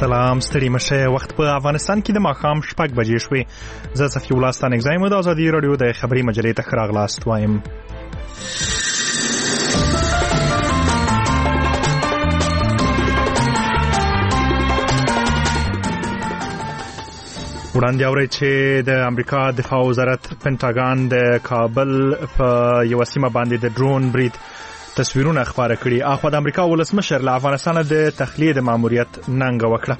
سلام ستړي مشه وخت په افغانستان کې د ماښام 6 بجې شوې. زه صفي الله ستانګزایم د ازادي رادیو د خبري مجلې ته راغلاست وایم. وړاندې اورئ چې د امریکا دفاع وزارت پنټاګان د کابل په یوه سیمه باندې د ډرون برید تصویرونه خپاره کړي. اخوا د امریکا ولسمشر له افغانستان د تخلیه د ماموریت ننګه وکړه.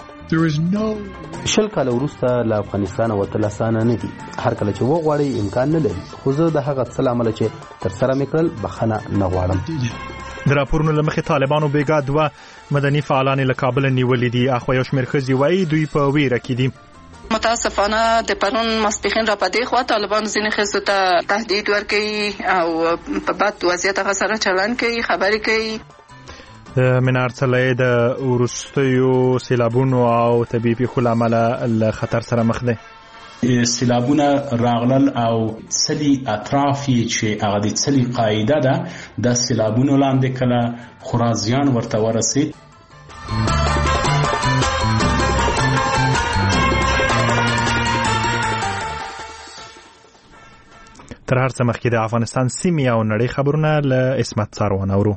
20 کال وروسته له افغانستان وتل اسانه نه دي. هر کله چې وغواړي امکان نه لري، خو زه د هغه څه لامل چې تر سره مې کړل بخښنه نه غواړم. د راپورونو له مخې طالبانو بیګا 2 مدني فعالان له کابل نیولې دي. اخوا یو شمېر ښځې وایي دوی په ویره کې دي. متاسفانه د پرون ماسپښین را پدې خوا طالبان ځینې ښځو ته تهدید ورکوي او په بد وضعیت هغه سره چلن کوي، خبرې کوي. منار څلی د وروستیو سیلابونو او طبیعي پیښو له امله له خطر سره مخ دی. سیلابونه راغلل او څلي اطراف یې چې هغه د څلي قاعده ده د سیلابونو لاندې کله خورا زیان ورته ورسید. تر هر څه مخکې د افغانستان سیمې او نړۍ خبرونه له عصمت ساروان اورو.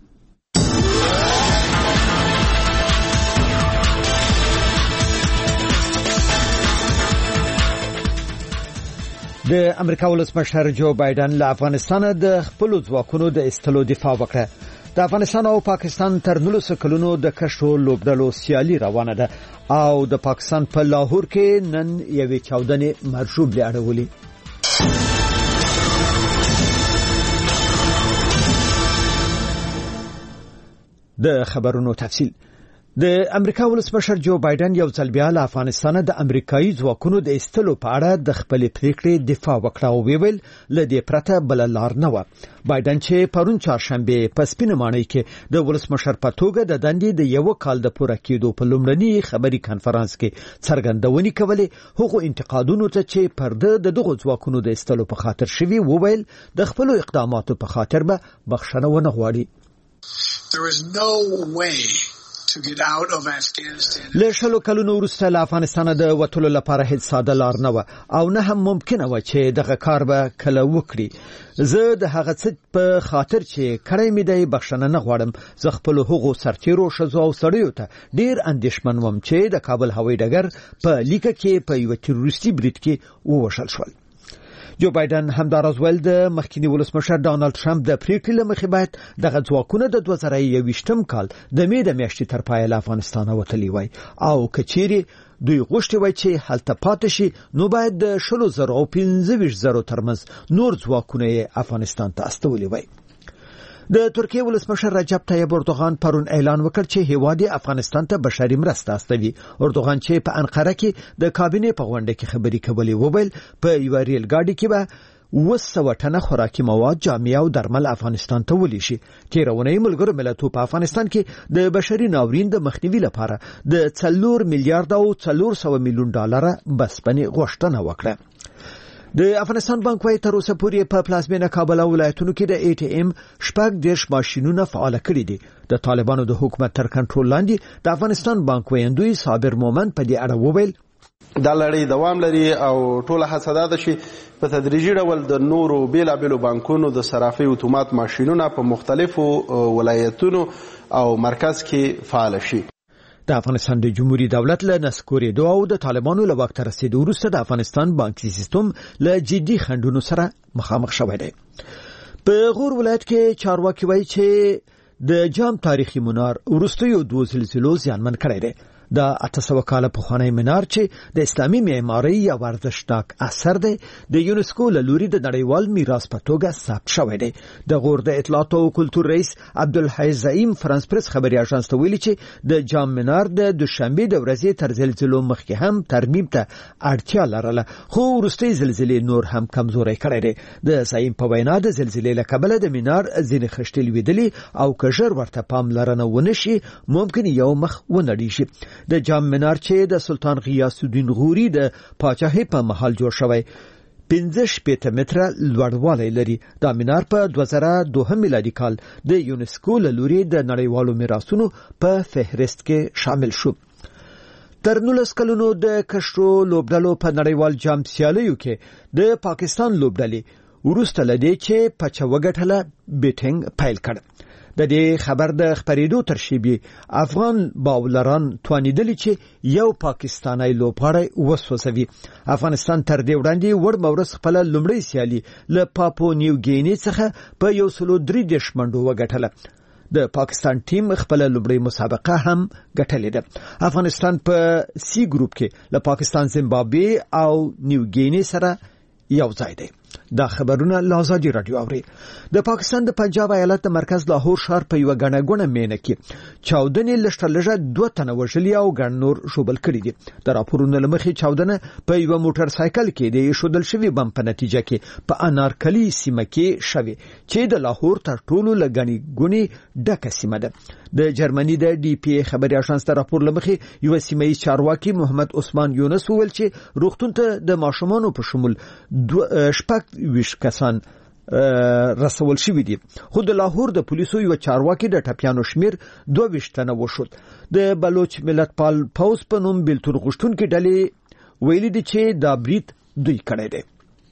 د امریکا ولسمشر جو بایدن له افغانستان د خپل ځواکونو د استلو دفاع وکړه. د افغانستان او پاکستان تر 19 کلونو د کشو لوبډلو سیالي روانه ده او د پاکستان په لاهور کې نن یوې چاودنې مرشوب لري. د خبرونو تفصیل. د امریکا ولسمشر جو بایدن یو ځل بیا له افغانستان د امریکایي ځواکونو د استلو په اړه د خپل پریکړې دفاع وکړه او ویل ل دې پرته بل لار نه و. بایدن چې پرون چهارشنبه په سپینه ماڼۍ کې د ولسمشر په توګه د دندې د یو کال د پوره کېدو په لومړني خبري کانفرنس کې څرګندونې کولې، هغه انتقادونو ته چې پرده د دغه ځواکونو د استلو په خاطر شوی وویل د خپل اقداماتو په خاطر به بخښنه ونه غواړي. There is no way to get out of Afghanistan. له شلو کلونو وروسته له افغانستان د وټولو لپاره هیڅ ساده لار نه و او نه هم ممکنه و چې دغه کار به کله وکړي. زه د هغه څه په خاطر چې کړی مې دی بخښنه نه غواړم. زه خپل هغو سرتیرو ښځو او سړیو ته ډیر اندېښمن وم چې د کابل هوایي ډګر په لیکه کې په یو تروریستي برید کې ووژل شول. جو بایدن همداراز ول د مخکینی ولسمشر ډانلډ ټرمپ د پریکړې لمخې باید دغه ځواکونه د 2021م کال د مې د میاشتې تر پایه له افغانستان وتلی وای او کچيري دوی غوښتي وای چې هلته پاتې شي نو باید د 100,000 او 15,000 ترمنځ نور ځواکونه افغانستان ته استولي وای. د ترکیه ولسمشر رجب طیب اردوغان پرون اعلان وکړ چې هیواد افغانستان ته بشري مرسته استوي. اردوغان چې په انقره کې د کابینې په غونډه کې خبري کولې وویل په یو ریل ګاډي کې به 200 ټنه خوراکي مواد، جامې او درمل افغانستان ته ولې شي. تیرونی ملګرو ملتونو په افغانستان کې د بشري ناورین د مخنیوي لپاره د 4 میلیارډ او 400 میلیون ډالر بسپنې غوښتنه وکړه. د افغانستان بانک وايي تر اوسه پورې په پلازمینه کابل او ولایتونو کې د ATM 10 ماشینونه فعال کړي دي. د طالبانو د حکومت تر کنټرول لاندې د افغانستان بانک ویندوی صابر مومن په دې اړه وویل دا لړۍ دوام لري او ټوله هڅه ده چې په تدریجي ډول د نورو بیلابیلو بانکونو د صرافي اتومات ماشینونه په مختلفو ولایتونو او مرکز کې فعال شي. د افغانستان د جمهوریت دولت له نسکورېدو او د طالبانو له واک ته رسیدو وروسته د افغانستان بانکي سیستم له جدي خنډونو سره مخامخ شوی دی. په غور ولایت کې چارواکي وایي چې د جام تاریخي منار وروستیو 2 زلزلو زیانمن کړی دی. د 800 کاله پخوانی منار چې د اسلامي معمارۍ یو ارزښتناک اثر دی د یونسکو له لوري د نړیوال میراث په توګه ثبت شوی دی. د غور د اطلاعات او کلتور رئیس عبدالحی زعیم فرانس پریس خبري اژانس ته ویلي چې د جام منار د دوشنبه د ورځې تر زلزلو مخکې هم ترمیم ته اړتیا لرله، خو وروستي زلزلې نور هم کمزوري کړي دي. د زعیم په وینا د زلزلې له کبله د منار ځینې خښتې لویدلې او کژر ورته پاملرنه ونشي ممکن یو مخ ونړي شي. د جام منار چې د سلطان غیاث الدین غوري د پاچاهۍ په محل جوړ شوی 15 متره لوړوالی لري. دا منار په 2002 میلادي کال د یونسکو له لوري د نړیوالو میراثونو په فهرست کې شامل شو. تر 19 کلونو د کشرو لوبډلو په نړیوال جام سیالیو کې د پاکستان لوبډلې ورسته لدی چې پچه وګټله بیټینګ پیل کړ. د دې خبر د خبرېدو تر شیبي افغان باولران توانیدلی چې یو پاکستانی لوبغاړی وسوځوي. افغانستان تر دې وړاندې وړ مورس خپل لومړی سیالي له پاپو نیو ګینی څخه په 103 منډو وګټله. د پاکستان ټیم خپل لومړی مسابقه هم ګټلې ده. افغانستان په سی ګروپ کې له پاکستان، زیمبابوې او نیو ګینی سره یو ځای دی. دا خبرونه لازادي رادیو اوري. د پاکستان د پنجاب ایالت د مرکز لاهور ښار په یو غنغونه مینه کې چاودنې لشتلجه 2 تنه وژلي او ګڼ نور شوبل کړي دي. د راپورونو لمخې چاودنه په یو موټر سایکل کې د شودل شوی بم په نتیجه کې په انارکلی سیمه کې شوی چې د لاهور تر ټولو لګنی ګونی ډکه سیمه ده. د جرمني د ډي پی خبري اژانس د راپور لمخې یو سیمه چارواکي محمد عثمان یونس وویل چې روغتون ته د ماشومانو په شمول شپږ کسان رسول شوی دي. خو د لاهور د پولیسو یو چارواکي د ټپیانو شمیر 22 تنه وشود. د بلوچ ملت پال پاوس په نوم بلتون غشتونکو ډلې ویلي دي چې دا برید دوی کړی دی.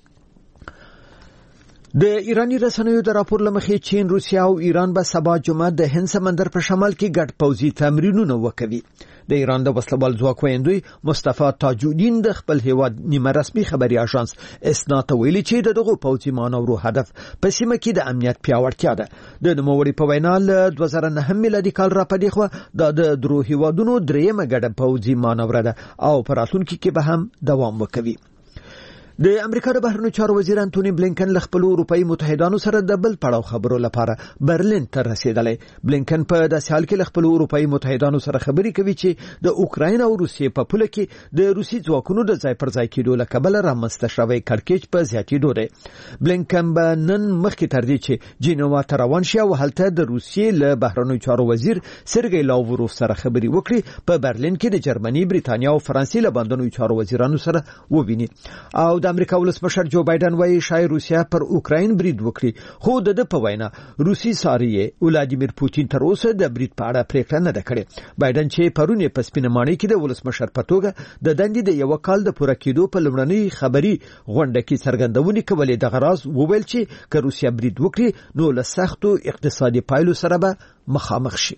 د ایرانی رسنیو د راپور لمخې چین، روسیا او ایران به سبا جمعه د هند سمندر په شمال کې ګډ پوځي تمرینونه وکوي. د ایران د وسلوال ځواک ویندوی مصطفی تاج الدین د خپل هیواد نیمه رسمي خبري اژانس اسنا ته ویلي چې دغه پوځي مانورو هدف په سیمه کې د امنیت پیاوړتیا ده. د نوموړي په وینا له 2009 میلادي کال را پدې خو د درو هیوادونو دریمه ګډه پوځي مانور ده او پر راتلونکي کې به هم دوام وکوي. د امریکا د بهرنیو چارو وزیر انټونی بلینکن له خپل اروپאי متحدانو سره د بل پړاو خبرو لپاره برلین ته رسیدلی. بلینکن په داسې حال کې له خپل اروپאי متحدانو سره خبرې کوي چې د اوکراین او روسیې په پوله کې د روسي ځواکونو د ځای پر ځای کېدو له کبله رامنځته شوی کړکېچ په زیاتېدو دی. بلینکن به نن مخکې تر دې چې جنیوا ته روان شي او هلته د روسیې له بهرنیو چارو وزیر سرګی لاوروف سره خبرې وکړي. په برلین کې د جرمني، بریتانیا او فرانسې له بندونو چارو وزیرانو سره وویني. او د امریکا ولسمشر جو بایدن وايي شاید روسیا پر اوکراین برید وکړي، خو د په وینا روسي ساریه ولادیمیر پوتین تر اوسه د برید په اړه پریکړه نه ده کړې. بایدن چې پرونه په سپینمانۍ کې د ولسمشر په توګه د دندې د یو کال د پوره کېدو په لومړنۍ خبري غونډه کې څرګندونې کولې د غراز وویل چې که روسیا برید وکړي نو له سختو اقتصادي پایلو سره به مخامخ شي.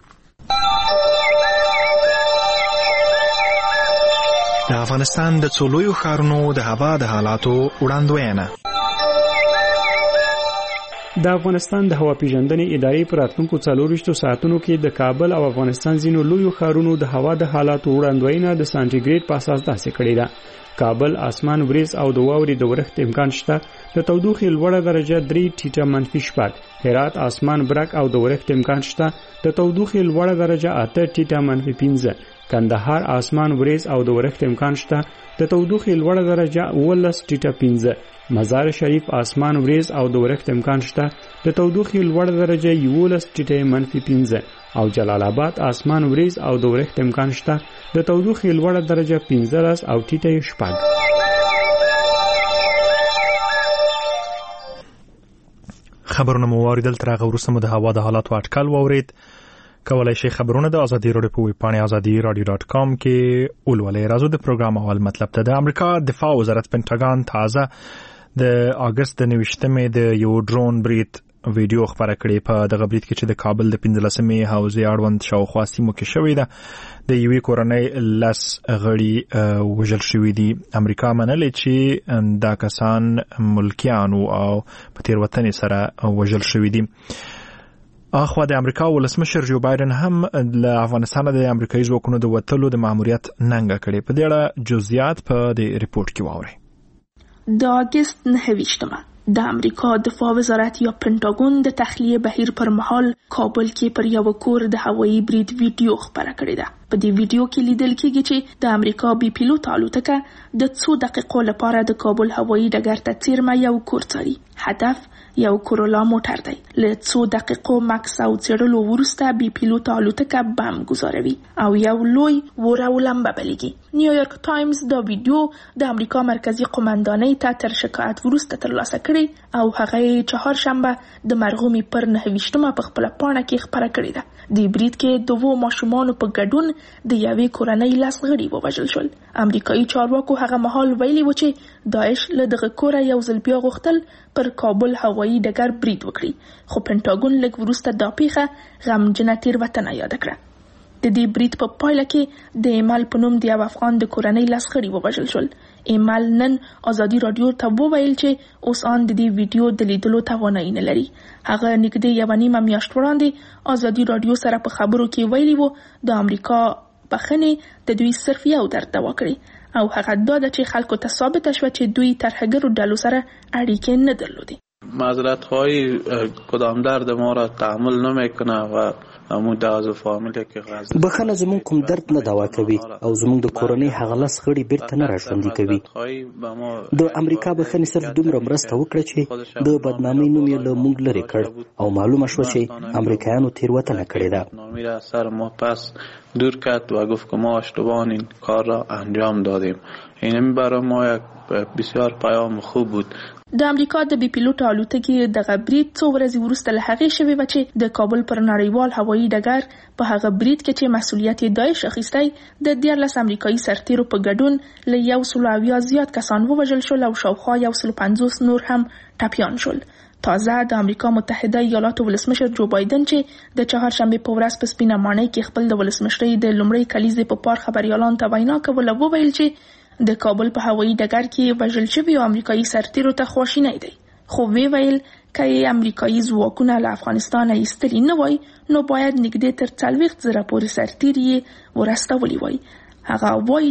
د افغانستان د څولویو ښارونو د هوا د حالاتو وړاندوینه. د افغانستان د هوا پیژندنې ادارې پر راتلونکو 24 ساعتونو کې د کابل او افغانستان ځینو لویو ښارونو د هوا د حالاتو وړاندوینه د سانټیګریډ په اساس داسې کړې ده. کابل اسمان وریځ او د واورې د ورښت امکان شته. د تودوخې لوړه درجه 3 ټیټه منفي 4. هرات اسمان برک او د ورښت امکان شته. د تودوخې لوړه درجه 8 ټیټه منفي 5. کندهار اسمان وریځ او د ورښت امکان شته. د تودوخې لوړه درجه 11 ټیټه 5. مزار شریف اسمان وریځ او د ورښت امکان شته. د تودوخې لوړه درجه 11 ټیټه منفي 5. او جلال آباد اسمان وریځ او د ورښت امکان شته. د تودوخې لوړه درجه 15 او ټیټه 4. خبرونه مو واردل تر هغه وروسته مو د هوا د حالاتو اټکل واورید. کولای شي خبرونه د ازادي راډیو په ویب پاڼه azadi.radio.com کې ولولئ. راځو د پروګرام اول مطلب ته. د امریکا دفاع وزارت پینټاګان تازه د اگست د 29مې د یو ډرون برید ویډیو خبره کړې. په دغه برید کې چې د کابل د 15مې حوزې اړوند شاوخوا سیمو کې شوې ده د یوې کورنۍ 10 غړي وژل شوي دي. امریکا منلې چې دا کسان ملکیان او په تیروتنې سره وژل شوي دي. اخوا د امریکا ولسمشر جو بایدن هم له افغانستان د امریکایي ځواکونو د وتلو د ماموریت ننګه کړې. په دې اړه جزئیات په دې ریپورت کې واورئ. د اگست 29 د امریکا دفاع وزارت یا پنټاګون د تخلیه بهیر پر مهال کابل کې پر یو کور د هوایي برید ویډیو خبره کړې ده. په دې ویډیو کې لیدل کېږي چې د امریکا بي پیلوټ الوتکه د 2 دقیقو لپاره د کابل هوایي ډګر ته څیرمه یو کور څاري. هدف یو کورولا موټر دی. له 2 دقیقو مکس او څېړلو وروسته بي پیلوټ الوتکه بم گذاروي او یو لوی وره ولمبه بلیږي. نیویورک ټایمز دا ویډیو د امریکا مرکزی قومندانۍ ته تر شکایت وروسته ترلاسه کړي او هغه چهارشنبه د مرغومي پر 29مه په خپل پاڼه کې خبره کړې ده. د برید کې 2 ماشومان په ګډون د یوې کورنۍ لاس غړي ووژل شول. امریکایي چارواکو هغه مهال ویلي و چې داعش له دغه کوره یو ځل بیا غوښتل پر کابل هوایي ډګر برید وکړي، خو پنټاګون لږ وروسته دا پیښه غمجنه تېروتنه یاد کړه. د دې برید په پایله کې د ایمل په نوم د یو افغان د کورنۍ لاس غړي ووژل شول. ایمل نن ازادي رادیو ته وویل چې اوس آن د دې ویډیو د لیدلو توانایي نه لري. هغه نږدې یوه نیمه میاشت وړاندې ازادي رادیو سره په خبرو کې ویلي وو د امریکا بخښنې د دوی صرف یو درد دوا کړې او هغه دا ده چې خلکو ته ثابته شوه چې دوی ترهګرو ډلو سره اړیکې نه درلودې. معذرت خواهی کدام درد ما را تحمل نمیکنه و همون داز فامیل که غزه بخنه زمون کوم درد نه دوا کوي او زمون د کورنۍ هغه لاس غړي بیرته نه راژوندي کوي. د امریکا بخنه صرف دومره مرسته وکړه چې د بدنامۍ نوم یې له موږ لرې کړ او معلومه شوه چې امریکایانو تېروتنه کړې ده. نامی را سر ما پس دور کرد و گفت که ما اشتباه این کار را انجام دادیم. این برای ما یک بسیار پیام خوب بود. د امریکا د بي پیلوټ الوتکې د برید څو ورځې وروسته له هغې شوې و چې د کابل پر نړیوال هوایي ډګر په هغه برید کې چې مسؤلیت یې داعش اخیستی د 14 امریکایي سرتیرو په ګډون له 180 زیات کسان ووژل شول او شاوخوا 150 نور هم ټپیان شول. تازه د امریکا متحده ایالاتو ولسمشر جو بایدن چې د چهارشنبې په ورځ په سپینه ماڼۍ کې خپل د ولسمشرۍ د لومړۍ کلیزې په پار خبریالانو ته وینا کوله وویل چې د کابل په هوایي ډګر کې وژل شوي امریکایي سرتیرو ته خواشینی دی، خو وی ویل که یې امریکایي ځواکونه له افغانستانه ایستلي نه وای نو باید نږدې تر 40,000 پورې سرتیر یې ورستولی وای. هغه وایي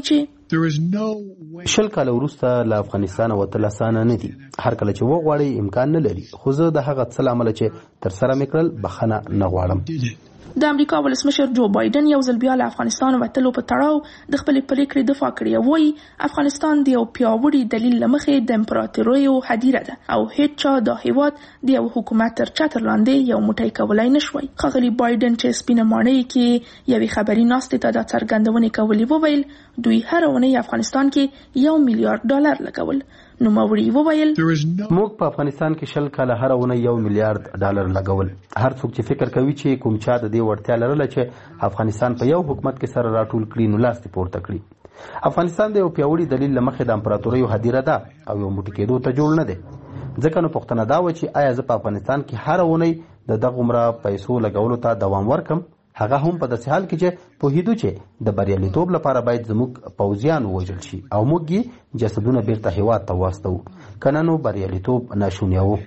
چې 20 کاله وروسته له افغانستانه وتل اسانه نه دي. هر کله چې وغواړي امکان نه لري، خو زه د هغه څه له امله چې ترسره مې کړل بخښنه نه غواړم. د امریکا ولسمشر جو بایدن یو ځل بیا له افغانستان وتلو په تړاو د خپلې پریکړې دفاع کړې او وایي افغانستان د یو پیاوړي دلیل له مخې د امپراتوریو هدیره ده او هیڅ چا د هیواد د یو حکومت تر چتر لاندې یو موټی کولای نشوي. ښاغلي بایدن چې سپینه ماڼۍ کې یوې خبري ناستې ته دا څرګندونې کولې وویل دوی هره اونۍ افغانستان کې $1 میلیارډ لګول. نو موري وویل موږ په افغانستان کې 20 کاله هر اونۍ $1 میلیارډ لګول. هر څوک چې فکر کوي چې کوم چا د دې وړتیا لرله چې افغانستان په یو حکومت کې سره راټول کړي نو لاس دې پورته کړي. افغانستان د یو پیاوړي دلیل لمخې د امپراتوریو هدیره ده او یو موټی کېدو ته جوړ نه دی. ځکه نو پوښتنه دا و چې آیا زه په افغانستان کې هر اونۍ د دغه عمره پیسو لګولو ته دوام ورکم، هغه هم په داسې حال کې چې پوهېدو چې د بریالیتوب لپاره باید زموږ پوځیان ووژل شي او موږ یې جسدونه بیرته هیواد ته واستوو، که نه نو بریالیتوب ناشونی و.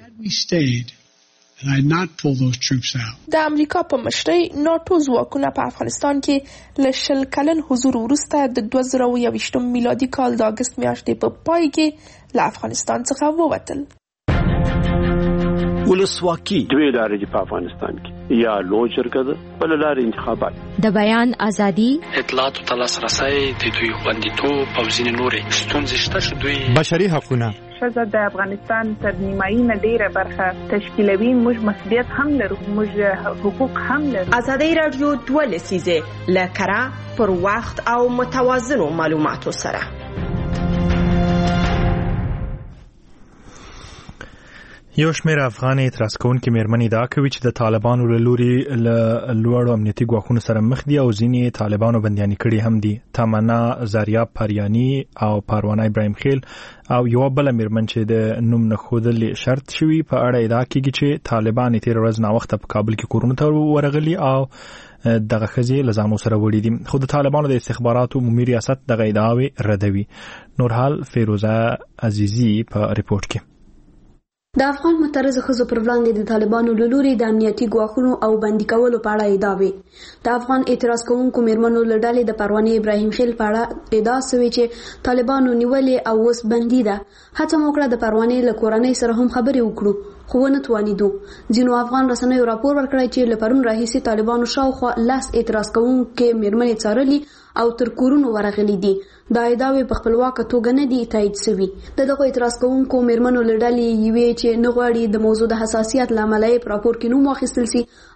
د امریکا په مشرۍ ناټو ځواکونه په افغانستان کې له 20 کلن حضور وروسته د 2021 میلادي کال د اګست میاشتې په پای کې له افغانستان څخه ووتل. ولسواکي دوی لارې دي په افغانستان کې، یا لوی جرګه ده بل لارې انتخابات، د بیان ازادي، اطلاعاتو ته لاسرسی، د دوی خوندیتوب او ځینې نورې ستونزې شته چې دوی بشري حقونه ښځه د افغانستان تر نیمایي نه ډیره برخه تشکیلوي. موږ مسؤلیت هم لرو، موږ حقوق هم لرو. ازادي رادیو 2 لسیزه لکره پر وخت او متوازنو معلوماتو سره. یو شمېر افغان اعتراض کوونکي مېرمنې ادعا کوي چې د طالبانو له لوري له لوړو امنیتي ګواښونو سره مخ دي او ځینې طالبانو بندیانې کړي هم دي. تمنا زاریاب پریانی او پروانه ابراهیم خیل او یو بل مېرمن چې د نوم نه ښودل شرط شوی په اړه ادعا کوي چې طالبان تیر ورځ ناوخته په کابل کې کورونو ته ورغلي او دغه خزي لزانو سره وړي دي. خو د طالبانو د استخباراتو عمومي ریاست دغه ادعاوې ردوي. نورحال فیروزه عزیزی په ریپورت کې د افغان معترض ښځو پر وړاندې د طالبانو له لوري د امنیتي ګواښونو او بندي کولو په اړه ادعاوې. د افغان اعتراض کوونکو مېرمنو له ډلې د پروانې ابراهیم خیل په اړه ادعا شوې چې طالبانو نیولې او اوس بندي ده. هڅه مو کړه د پروانې له کورنۍ سره هم خبرې وکړو خو ونه توانېدو. ځینو افغان رسنیو راپور ورکړی چې له پرون راهیسې طالبانو شاوخوا 10 اعتراض کوونکي مېرمنې څارلي او تر کورونو ورغلي دي. دا ادعاوې په خپلواکه توګه نه دي تایید شوي. دغه اعتراض کوونکو مېرمنو له ډلې یوې چې نه غواړي د موضوع د حساسیت له امله یې په راپور کې نوم واخیستل سي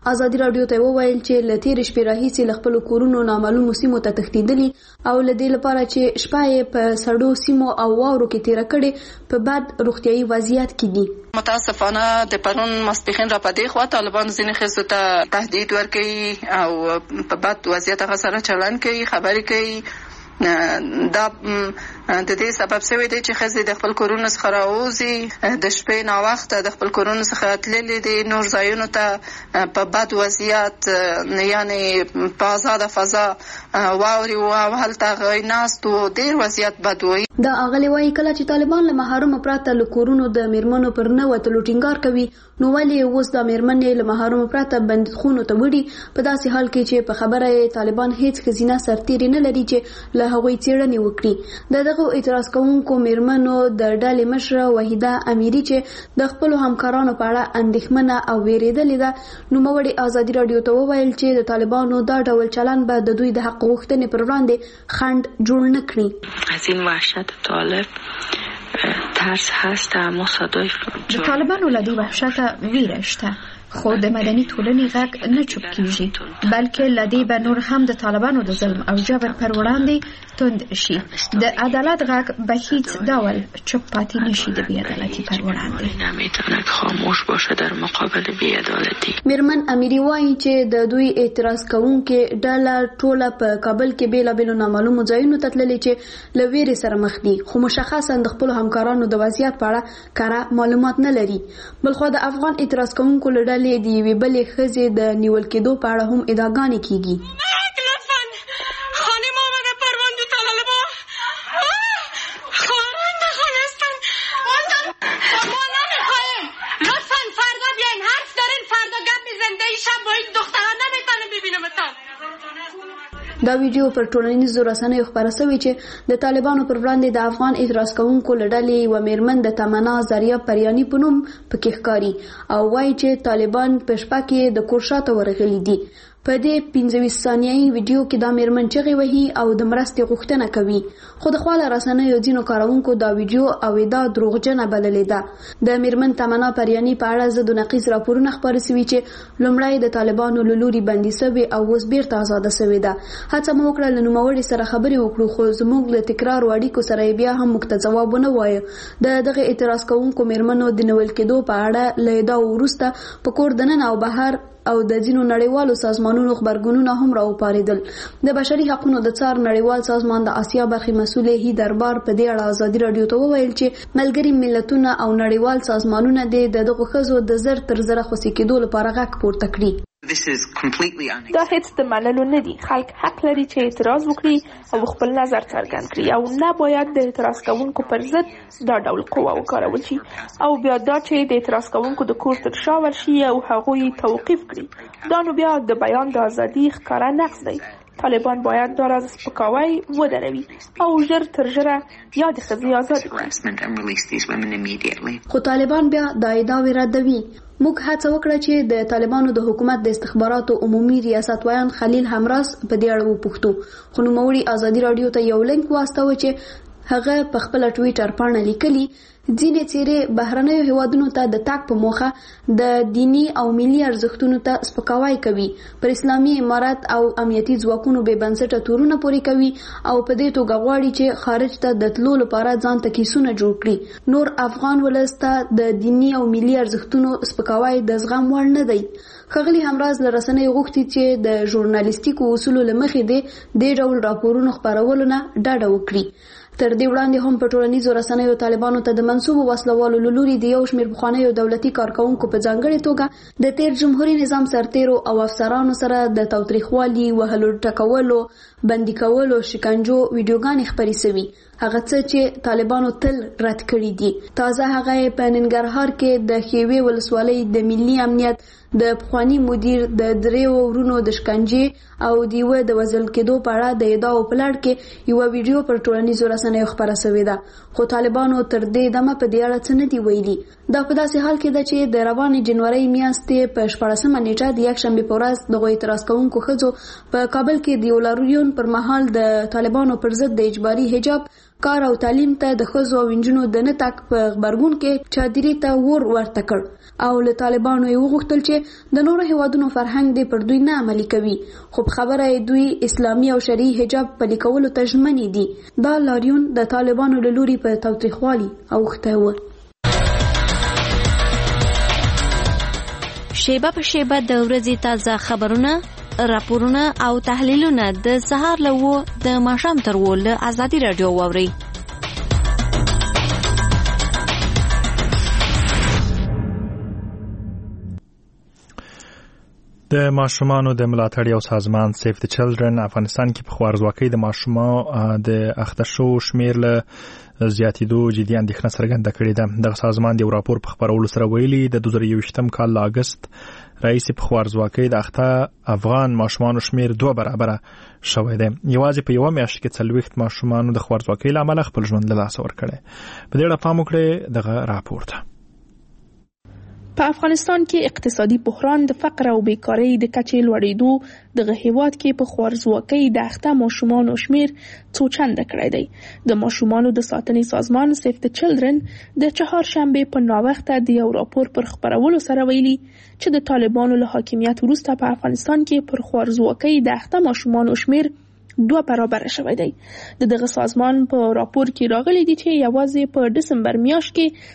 ازادي رادیو ته وویل چې له تېرې شپې راهیسې له خپلو کورونو نامعلومو سیمو ته تښتېدلي او له دې لپاره چې شپه یې په سړو سیمو او واورو کې تېره کړې په بد روغتیایي وضعیت کې دي. متاسفانه د پرون ماسپښین را پدې خوا طالبان ځینې ښځو ته تهدید ورکوي او په بد وضعیت هغه سره چلند کوي، خبرې کوي. دا د دې سبب شوی دی چې ښځې د خپل کورونو څخه راوځي، د شپې ناوخته د خپل کورونو څخه تللې دي نور ځایونو ته په بد وضعیت، یعنې په آزاده فضا واوري او هلته هغوی ناست و، ډېر وضعیت بد وي. دا اغلی وایي کله چې طالبان له محارومه پرته له کورونو د میرمنو پر نه وتلو ټینګار کوي، نو ولې اوس د میرمنې له محارومه پرته بندیخونو ته وړي، په داسې حال کې چې په خبره یې طالبان هیڅ ښځینه سرتیري نه لري چې له هغوی څېړنې وکړي. د دغه اعتراض کوونکو میرمنو د ډلې مشره وحیده امیري چې د خپلو همکارانو په اړه اندېښمنه او وېرېدلې ده، نوموړې ازادي رادیو ته وویل چې د طالبانو دا ډول چلند به د دوی د حق غوښتنې پر وړاندې خنډ جوړ نه کړي. از این وحشت طالب ترس هست، اما صدای د طالبانو له دې وحشته ویره شته، خو د مدني ټولنې غږ نه چوپ کیږي، بلکې له دې به نور هم د طالبانو د ظلم او جبر پر وړاندې تند شي. د عدالت غږ به هیڅ ډول چوپ پاتې نشي د بی‌عدالتي پر وړاندې. نمیتواند خاموش باشه در مقابل بی‌عدالتی. میرمن امیری وایي چې د دوی اعتراض کوونکې ډله ټوله په کابل کې بیلابیلو نامعلومو ځایونو ته تللې چې له ویرې سره مخ دي، خو مشخصا د خپلو همکارانو د وضعیت په اړه کره معلومات نه لري. بلخوا د افغان اعتراض کوونکو له ډلې د یوې بلې ښځې د نیول کېدو په اړه هم ادعاګانې کیږي. دا ویډیو پر ټولنیزو رسنیو خپاره شوی چې د طالبانو پر وړاندې د افغان اعتراض کوونکو له ډلې یوه میرمن د تمنا زریه پریاني په نوم پکې ښکاري او وایي چې طالبان په شپه کې د کور شاته ورغلي دي. په دې 15 ثانیه‌یي ویډیو کې دا میرمن چغې وهي او د مرستې غوښتنه کوي، خو د خواله رسنیو ځینو کاروونکو دا ویډیو او دا دروغجنه بللې ده. د میرمن تمنا پریاني په اړه ضد و نقیض راپورونه خپاره شوي چې لومړی د طالبانو له لوري بندي شوې او اوس بیرته ازاده شوې ده. هڅه مو وکړه له نوموړې سره خبرې وکړو، خو زموږ له تکرارو اړیکو سره یې بیا هم موږ ته ځواب ونه وایه. د دغه اعتراض کوونکو میرمنو د نیول کېدو په اړه له ادعاو وروسته په کور دننه او بهر او د ځینو نړیوالو سازمانونو خبرګونونه هم راوپارېدل. د بشري حقوقو د څار نړیوال سازمان د آسیا برخې مسؤل هی دربار په دې اړه ازادي رادیو ته وویل چې ملګري ملتونه او نړیوال سازمانونه د دغه ښځو د زر تر زره خوسي کېدو لپاره غږ پورته کړي. دا هیڅ د منلو نه دي. خلک حق لري چې اعتراض وکړي او خپل نظر څرګند کړي او نه باید د اعتراض کوونکو پر ضد دا ډول قوه وکارول شي او بیا دا چې د اعتراض کوونکو د کور تر شا ورشي او هغوی توقیف کړي. دا نو بیا د بیان د ازادي ښکاره نقض دی. طالبان باید دا راز سپکاوی ودروي او ژر تر ژره یا د ښځې ازادي کړي. خو طالبان بیا دا ادعاوې ردوي. موږ هڅه وکړه چې د طالبانو د حکومت د استخباراتو عمومي ریاستوایان خلیل همراز په دې اړه وپوښتو، خو نوموړي ازادي رادیو ته یو لینک واستوه چې هغه په خپل ټویټر باندې لیکلي ځینې څیرې بهرنیو هیوادونو ته د تګ په موخه د دینی او ملي ارزښتونو ته سپکاوی کوي، پر اسلامي امارت او امنیتي ځواکونو بې بنسټه تورونه پورې کوي او په دې توګه غواړي چې خارج ته د تلو لپاره ځان ته کیسونه جوړ کړي. نور افغان ولس ته د دینی او ملي ارزښتونو سپکاوی د زغم وړ نه دی. ښاغلي همراز له رسنیو غوښتي چې د ژورنالیستیکو اصولو له مخې دې ډول راپورونو خپرولو نه ډډه وکړي. تر دې وړاندې هم په ټولنیزو رسنیو طالبانو ته د منسوبو وسلوالو له لوري د یو شمېر پخوانیو دولتي کارکوونکو په ځانګړې توګه د تیر جمهوري نظام سرتیرو او افسرانو سره د تاوتریخوالي، وهلو ټکولو، بندي کولو، شکنجو ویډیوګانې خپرې شوي، هغه څه چې طالبانو تل رد کړي دي. تازه هغه په ننګرهار کې د خیوې ولسوالۍ د ملي امنیت د پخوانی مدیر د دریو ورونو د شکنجې او د یوه د وژل کېدو په اړه د ادعاو په لړ کې یوه ویډیو پر ټولنیزو رسنیو خپره شوې ده، خو طالبانو تر دې دمه په دې اړه څه نه دي ویلي. دا په داسې حال کې ده چې د روانې جنورۍ میاشتې په 14مه نیټه د یکشنبې په ورځ دغو اعتراض کوونکو ښځو په کابل کې د یو لاریون پر مهال د طالبانو پر ضد د اجباري حجاب کار او تعلیم ته د ښځو او نجونو د نه تګ په غبرګون کې چادري ته ور ورته کړ او له طالبانو یې وغوښتل چې د نورو هیوادونو فرهنګ دې پر دوی نه عملي کوي، خو په خبره یې دوی اسلامي او شرعي حجاب پلي کولو ته ژمنې دي. دا لاریون د طالبانو له لوري په تاوتریخوالي اوښتی و. شیبه په شیبه د ورځې تازه خبرونه، راپورونه او تحلیلونه د سهار له 9 د ماښام تر 10 له ازادي رادیو واورئ. د ماشومانو د ملاتړ یو سازمان سیف د چلډرن افغانستان کې په خوارځواکۍ د ماشومانو د اخته شو شمیر له زیاتېدو جدي اندېښنه څرګنده کړې ده. دغه سازمان د یو راپور په خپرولو سره ویلي د 2021 کال له اګست راهیسې په خوارځواکۍ د اخته افغان ماشومانو شمیر 2 برابره شوی دی. یوازې په یوه میاشت کې 40 ماشومانو د خوارځواکۍ له امله خپل ژوند له لاسه ورکړی. په دې اړه پام وکړئ دغه راپور ته. په افغانستان کې اقتصادي بحران د فقر او بیکارۍ د کچې لوړېدو دغه هیواد کې په خوارځواکۍ د اخته ماشومانو شمیر څو چنده کړی دی. د ماشومانو د ساتنې سازمان سیف د چلډرن د چهارشنبه په ناوخته د یو راپور پر خپرولو سره ویلي چې د طالبانو له حاکمیت وروسته په افغانستان کې پر خوارځواکۍ د اخته ماشومانو شمیر 2 برابر شوی دی. دغه سازمان په راپور کې راغلی دی چې یوازې په دسمبر میاشت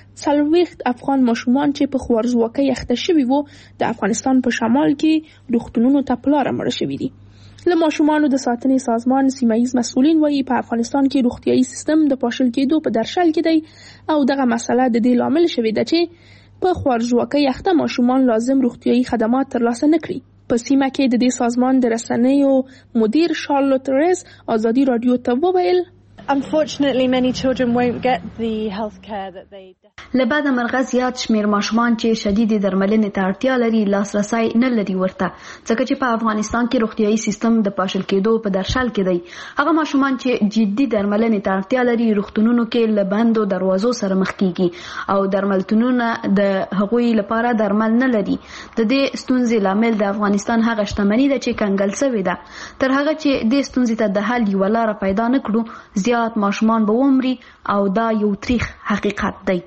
کې 40 افغان ماشومان چې په خوارځواکۍ اخته شوي وو د افغانستان په شمال کې روغتونونو ته په لاره مړه شوي دي. له ماشومانو د ساتنې سازمان سیمایي مسؤلین وایي په افغانستان کې روغتیايي سیستم د پاشل کېدو په درشل کې دی او دغه مسله د دې لامل شوې ده چې په خوارځواکۍ اخته ماشومان لازم روغتیايي خدمات ترلاسه نه کړي. په سیمه کې د دې سازمان د رسنیو مدیر شارلوت ریز ازادي رادیو ته وویل Unfortunately, many children won't get the health care that they... لبعد مرغه زیات شمیر ماشومان چې شدید درملنې ته اړتیا لري لاسرسي نه لري ورته، ځکه چې په افغانستان کې روغتیايي سیستم د پاشل کېدو په درشل کې دی. هغه ماشومان چې جدي درملنې ته اړتیا لري روغتونونو کې له بندو دروازو سره مخ کیږي او درملتونونه د هغوی لپاره درمل نه لري. د دې ستونزې لامل د افغانستان هغه شتمنۍ ده چې کنګل شوې ده. تر هغه چې دې ستونزې ته د حل یوه لاره پیدا نه کړو زیات ماشومان به ومري او دا یو تریخ حقیقت دی.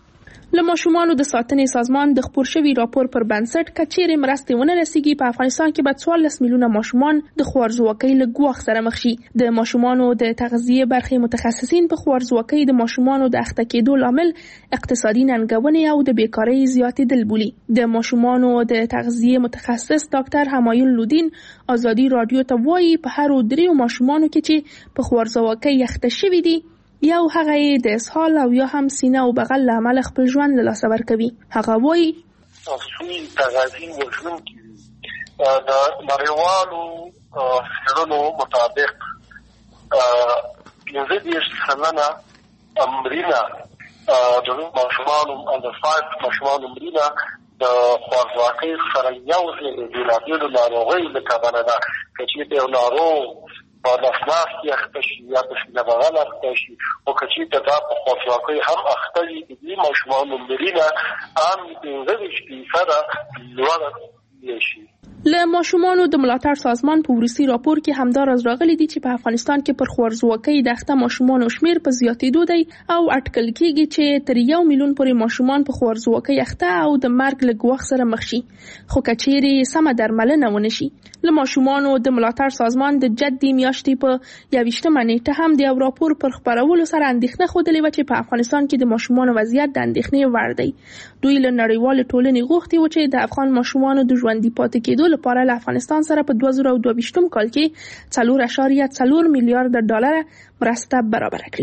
له ماشومانو د ساتنې سازمان د خپور شوي راپور پر بنسټ کچېرې مرستې ونه رسیږي په افغانستان کې به 14 میلیونه ماشومان د خوارځواکۍ له ګواښ سره مخ شي. د ماشومانو د تغذیې برخې متخصصین په خوارځواکۍ د ماشومانو د اخته کېدو لامل اقتصادي ننګونې او د بیکارۍ زیاتېدل بولي. د ماشومانو د تغذیې متخصص ډاکټر همایون لودین ازادي رادیو ته وایي په هر 3 ماشومانو کې چې په خوارځواکۍ اخته شوي دي یو هغه یې د اسهال او یا هم سینه او بغل له امله خپل ژوند له لاسه ورکوي. هغه وایي سوی تغذی وژونکي د نړیوالو څېړنو مطابق 15 سلنه مړینه د ماشومانو اندر 5 ماشومانو مړینه د خوارځواکۍ سره یو ځای د بېلابېلو ناروغیو له کبله ده. که چېرته یو ناروغ په نفس کې اخته شي یا په سینه بغل اخته شي او که چېرته دا په خوارځواکۍ هم اخته وي د دې ماشومانو مړینه عام 15% لوړه شي. له ماشومانو د ملاتړ سازمان په وروستي راپور کې همدا راز راغلی دی چې په افغانستان کې پر خوارځواکۍ د اخته ماشومانو شمیر په زیاتېدو دی او اټکل کېږي چې تر 1 میلیون پورې ماشومان په خوارځواکۍ اخته او د مرګ له ګواښ سره مخ شي، خو که چیرې سمه درملنه ونه شي. له ماشومانو د ملاتړ سازمان د جدي میاشتې په 21 نیټه هم د یو راپور پر خپرولو سره اندېښنه ښودلې وه چې په افغانستان کې د ماشومانو وضعیت د اندېښنې وړ دی. دوی له نړیوالې ټولنې غوښتي و چې د افغان ماشومانو د ژوندي پاتې کېدو لپاره له افغانستان سره په 2022 کال کې 4.4 میلیارډ ډالر مرسته برابر کړي.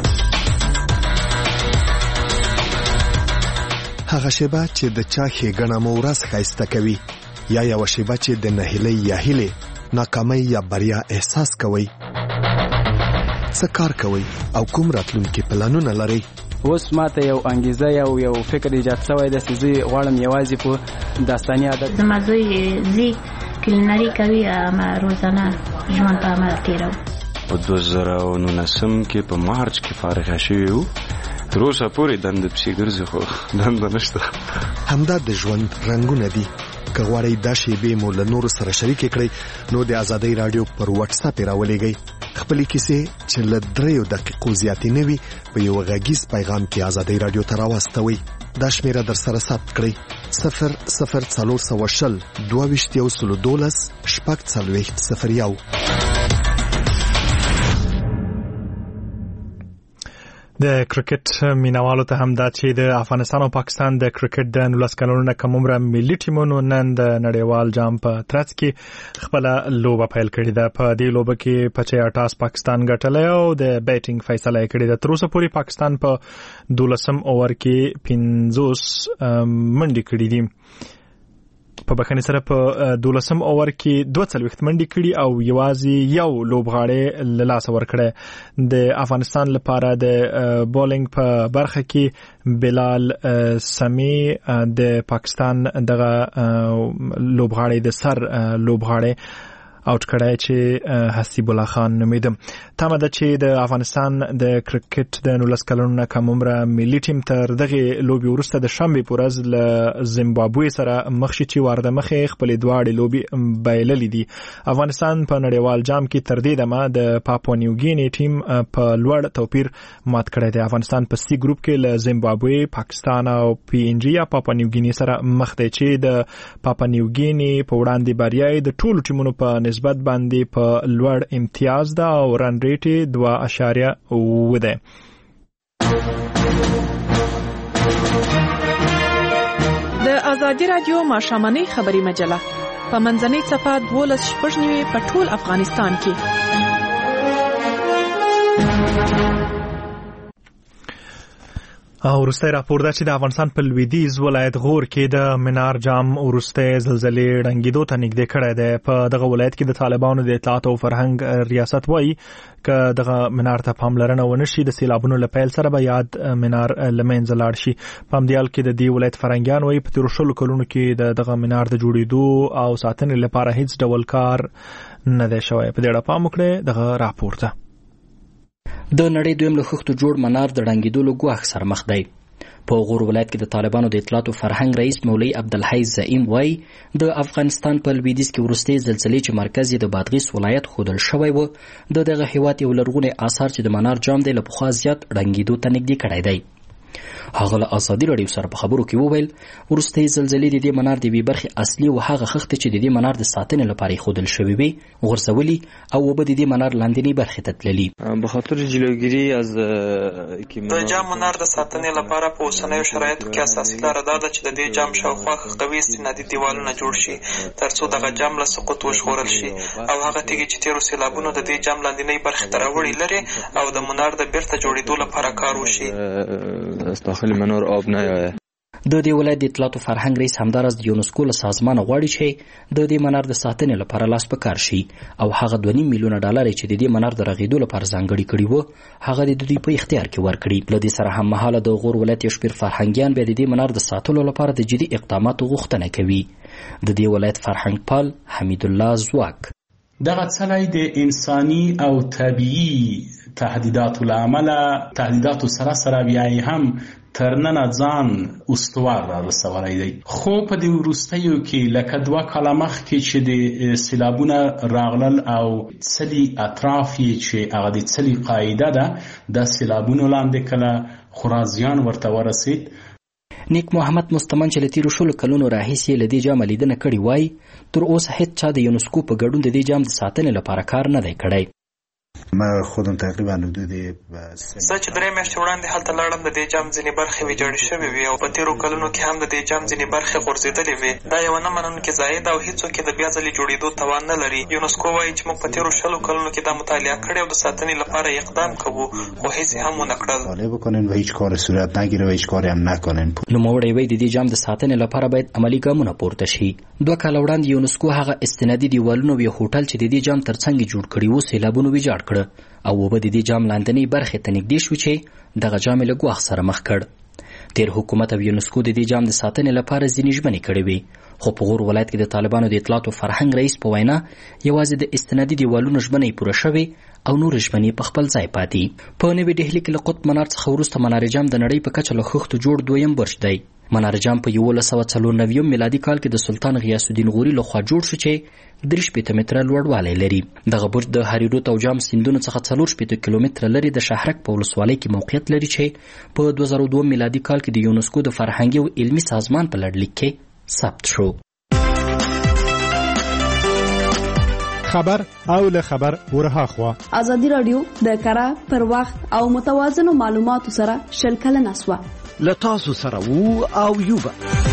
هغه شیبه چې د چا ښېګڼه مو ورځ ښایسته کوي یا یوه شیبه چې د نهیلۍ یا هیلې ناکامۍ یا بریا احساس کوئ. څه کار کوئ او کوم راتلونکي پلانونه لرئ؟ اوس ماته یو انګیزه یو فکر ایجاد شوی دی چې زه غواړم یوازې په داستاني عادت زما زوی ځي کلینري کوي روزانه ژوند په عمل تېروي. په 2019 کې په مارچ کې فارغه شوي وو، تر اوسه پورې دنده پسې ګرځي خو دنده نشته. همدا د ژوند رنګونه دي. که غواړئ دا شیبې مو له نورو سره شریکې کړئ نو د ازادۍ راډیو پر واتس اپ یې راولېږئ خپلې کیسې چې له 3 دقیقو زیاتې نه وي په یو غږیز پیغام کې آزادۍ رادیو ته راواستوئ. دا شمیره در سره ثبت کړئ: 00420 22 0 د کرکټ مینوالو ته هم دا چې د افغانستان او پاکستان د کرکټ د 19 کلونو کم عمره ملي ټیمونو نن د نړیوال جام په ترڅ کې خپل لوبه پیل کړې ده. په دې لوبه کې 50 پاکستان ګټلی او د بیټینګ فیصله یې کړې ده. تر اوسه پورې پاکستان په 12 اوور کې 50 منډې کړې دي. په بخښنې سره په 12 اوور کې 42 منډې کړي او یوازې یو لوبغاړی له لاسه ورکړی. د افغانستان لپاره د بولینګ په برخه کې بلال سمی د پاکستان دغه لوبغاړی د سر لوبغاړی اوټ کړی چې حسیب الله خان نومیده. تمه ده چې د افغانستان د کرکټ د 19 کلونو کم عمره ملي ټیم تر دغه لوبي وروسته د شنبه په ورځ له زیمبابوې سره مخ شي چې ورده مخې خپل دواړې لوبي بایللې دي. افغانستان په نړیوال جام کې تر دې دمه د پاپوا نیوګینی ټیم په لوړ توپیر مات کړی دی. افغانستان په سی ګروپ کې له زیمبابوې، پاکستان او پی ان جی یا پاپوا نیوګینی سره مخ دی چې د پاپوا نیوګینی په وړاندې بریاي د ټولو ټیمونو په نسبت باندې په لوړ امتیاز ده او رن ریټ 2.9 ده. د ازادي رادیو ماښامنۍ خبري مجله په منځنۍ صفحه 12 په ټول افغانستان کې. او وروستی راپور ده چې د افغانستان په لویدیځ ولایت غور کې د منار جام وروستی زلزلې ړنګېدو ته نږدې کړی دی. په دغه ولایت کې د طالبانو د اطلاعات او فرهنګ ریاست وایي که دغه منار ته پاملرنه ونه شي د سیلابونو له پیل سره به یاد منار له منځه لاړ شي. په همدې حال کې د دې ولایت فرهنګیان وایي په تېرو 20 کلونو کې د دغه منار د جوړېدو او ساتنې لپاره هیڅ ډول کار نه دی شوی. په دې اړه پام وکړئ دغه راپور ته. د نړۍ دویم له خښتو جوړ منار د ړنګېدو له ګواښ سره مخ دی. په غور ولایت کې د طالبانو د اطلاعات او فرهنګ رئیس مولوي عبدالحی زعیم وایي د افغانستان په لویدیځ کې وروستۍ زلزلې چې مرکز یې د بادغیس ولایت ښودل شوی و د دغه هیواد یو لرغونی آثار چې د منار جام دی له پخوا زیات ړنګېدو ته نږدې کړی دی. هغه له ازادي راډیو سره په خبرو کې وویل وروستۍ زلزلې د دې منار د یوې برخې اصلي او هغه خښتې چې د دې منار د ساتنې لپاره ایښودل شوې وې غورځولي او اوبه د دې منار لاندنۍ برخې ته تللي. به خاطر جلوگیری از د جام منار د ساتنې لپاره په اوسنیو شرایطو کې اساسي لاره دا ده چې د دې جام شاوخوا قوي استنادي دیوالونه جوړ شي تر څو دغه جام له سقوط وژغورل شي او هغه تیږې چې تېرو سیلابونو د دې جام لاندنۍ برخې ته راوړي لري او د منار د بیرته جوړېدو لپاره کار وشي. داخل منار آب نیایه. د دې ولایت د اطلاعات او فرهنګ رئیس همداراز د یونسکو له سازمانه غواړي چې د دې منار د ساتنې لپاره لاس په کار شي او هغه 2.5 میلیونه ډالر چې د دې منار د رغېدو لپاره ځانګړي کړي وو هغه د دوی په اختیار کې ورکړي. له دې سره هم مهاله د غور ولایت یو شمېر فرهنګیان بیا د دې منار د ساتلو لپاره د جدي اقداماتو غوښتنه کوي. د دې ولایت فرهنګ پال حمید الله زواک دغه څلی د انساني او طبیعي تهدیداتو له امله تهدیداتو سره بیا هم تر ننه ځان استوار را رسولی دی. خو په دې وروستیو کې لکه 2 کاله مخکې چې د سیلابونه راغلل او څلي اطراف یې چې هغه د څلي قاعده ده د سیلابونو لاندې کله خورا زیان ورته ورسید. نیک محمد مستمن چې له تېرو 20 کلونو راهیسې له دې جامه لیدنه کړې وایي تر اوسه هیڅ چا د یونسکو په ګډون د دې جام د ساتنې لپاره کار نه دی کړی. ما خودم تقریبا حدود زه چې 3 میاشتې وړاندې هلته لاړم د دې جام ځینې برخې ویجاړې شوې وې او په تېرو کلونو کې هم د دې جام ځینې برخې غورځېدلې وې. دا یوه نه منونکې ضایع ده او هېڅوک یې د بیا ځلې جوړېدو توان نه لري. یونسکو وایي چې موږ په تېرو 20 کلونو کې دا مطالعه کړې او د ساتنې لپاره اقدام کوو خو هېڅ یې هم ونه کړل. نوموړی وایي د دې جام د ساتنې لپاره باید عملي ګامونه پورته شي. 2 کاله وړاندې یونسکو هغه استنادي دیوالونه او یو هوټل چې د دې جام تر څنګ جوړ کړي وو سیلابونو ویجاړ کړه او اوبه د دې جام لاندنۍ برخې ته نږدې شو چې دغه جام یې له ګواښ سره مخ کړ. تیر حکومت او یونسکو د دې جام د ساتنې لپاره ځینې ژمنې کړې وې خو په غور ولایت کې د طالبانو د اطلاعات او فرهنګ رئیس په وینا یوازې د استنادي دیوالونو ژمنې پوره شوې او نور ژمنې په خپل ځای پاتې. په نوې ډهلي کې له قطب منار څخه وروسته منار جام د نړۍ په کچه له خښتو جوړ دویم برج دی منار جام په 1994 میلادي کال کې د سلطان غیاث الدین غوري لخوا جوړ شو چې 3 متره لوړوالی لري. دغه برج د هریرود او جام سیندونو څخه 4 کیلومتره لري د شهرک په ولسوالۍ کې موقعیت لري چې په 2002 میلادي کال کې د یونسکو د فرهنګي او علمي سازمان په لړلیک کې ثبت شو. خبر او له خبر ورها خوا ازادي رادیو د کره پر وخت او متوازن معلوماتو سره شل کلن اسوا لتاسو سره وو او یوبا